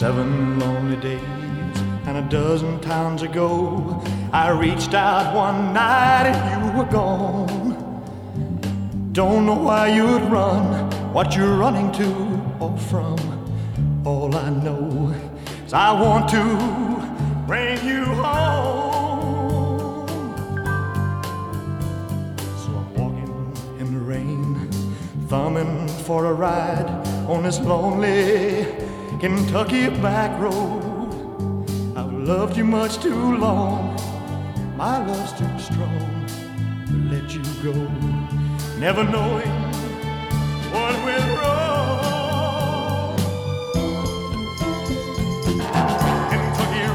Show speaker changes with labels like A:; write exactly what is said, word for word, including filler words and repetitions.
A: Seven lonely days and a dozen towns ago, I reached out one night and you were gone. Don't know why you'd run, what you're running to or from. All I know is I want to bring you home. So I'm walking in the rain, thumbing for a ride on this lonely Kentucky back road. I've loved you much too long, my love's too strong to let you go. Never knowing